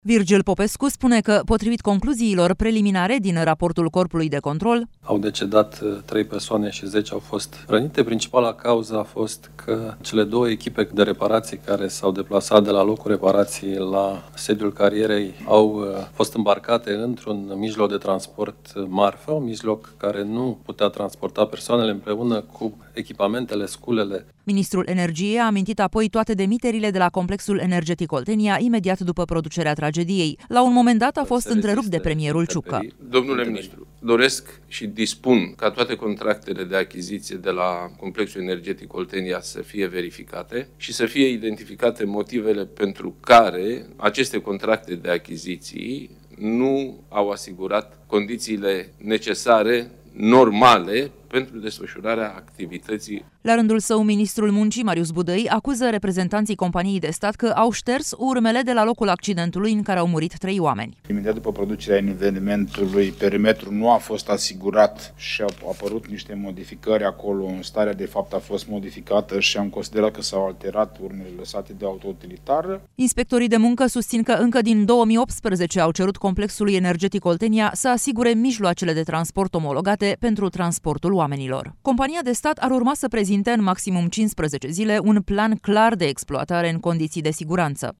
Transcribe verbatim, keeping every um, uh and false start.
Virgil Popescu spune că, potrivit concluziilor preliminare din raportul Corpului de Control, au decedat trei persoane și zece au fost rănite. Principala cauză a fost că cele două echipe de reparații care s-au deplasat de la locul reparației la sediul carierei au fost îmbarcate într-un mijloc de transport marfă, un mijloc care nu putea transporta persoanele împreună cu echipamentele, sculele. Ministrul Energiei a amintit apoi toate demiterile de la complexul energetic Oltenia imediat după producerea tragediei. La un moment dat a fost întrerupt de premierul Ciucă. Domnule ministru, doresc și dispun ca toate contractele de achiziție de la complexul energetic Oltenia să fie verificate și să fie identificate motivele pentru care aceste contracte de achiziții nu au asigurat condițiile necesare, normale, pentru desfășurarea activității. La rândul său, ministrul Muncii, Marius Budăi, acuză reprezentanții companiei de stat că au șters urmele de la locul accidentului în care au murit trei oameni. Imediat după producerea evenimentului, perimetrul nu a fost asigurat și au apărut niște modificări acolo. Starea de fapt a fost modificată și am considerat că s-au alterat urmele lăsate de autoutilitară. Inspectorii de muncă susțin că încă din două mii optsprezece au cerut complexului energetic Oltenia să asigure mijloacele de transport omologate pentru transportul oamenilor. Compania de stat ar urma să prezinte în maximum cincisprezece zile un plan clar de exploatare în condiții de siguranță.